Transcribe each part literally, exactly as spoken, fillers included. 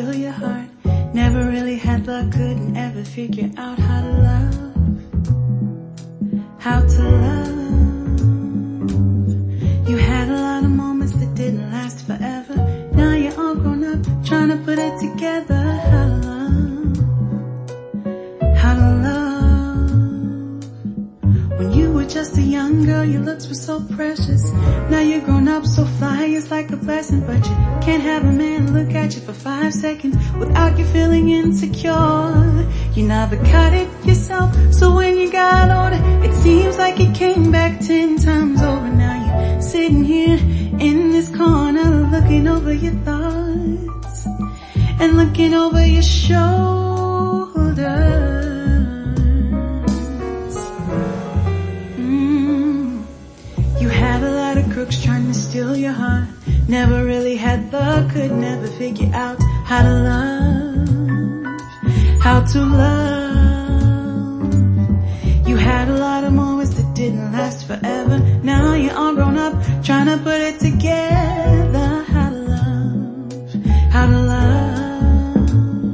steal your heart. Never really had luck, couldn't ever figure out how to love. How to love. You had a lot of moments that didn't last forever. Now you're all grown up, trying to put it together. How to love. How to love. When you were just a young girl, your looks were so precious. Now you're grown up, so fly, it's like a blessing. But you can't have a man look at you for five seconds without you feeling insecure. You never cut it yourself, so when you got older, it seems like it came back ten times over. Now you're sitting here in this corner, looking over your thoughts and looking over your shoulders. Mm. You had a lot of crooks trying to steal your heart. Never really had luck, could never figure out how to love. How to love. You had a lot of moments that didn't last forever. Now you're all grown up, trying to put it together. How to love. How to love.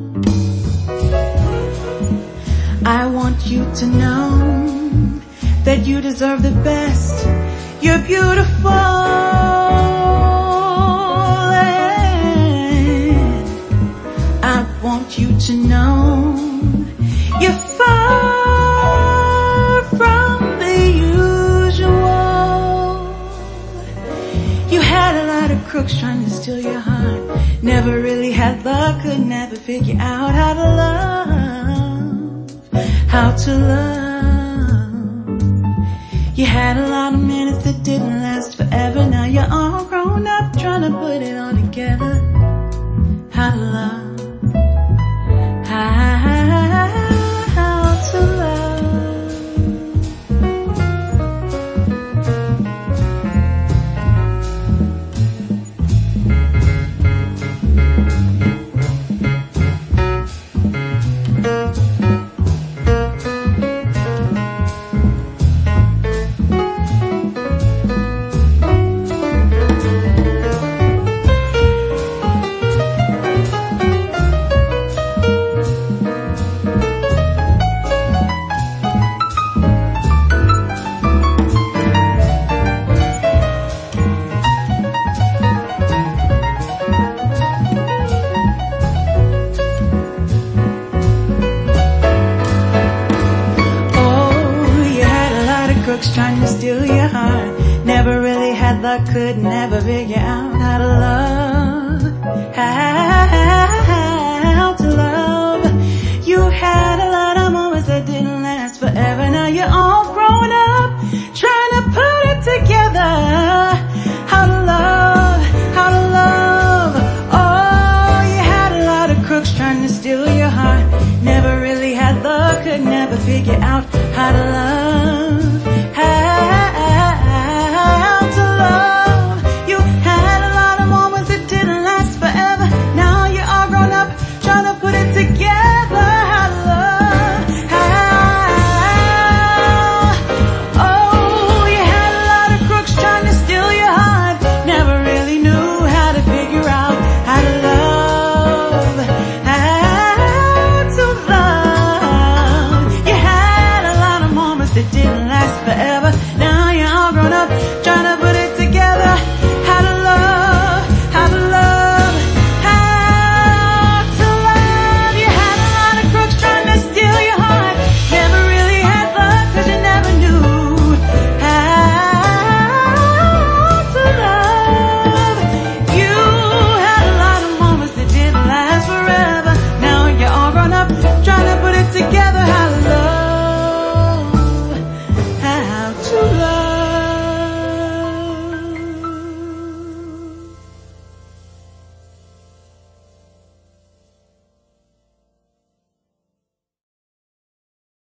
I want you to know that you deserve the best. You're beautiful. I want you to know you're far from the usual. You had a lot of crooks trying to steal your heart. Never really had luck, could never figure out how to love. How to love. You had a lot of minutes that didn't last forever. Now you're all grown up, trying to put it all together. How to love. Trying to steal your heart. Never really had luck, could never figure out how to love. How to love. You had a lot of moments that didn't last forever. Now you're on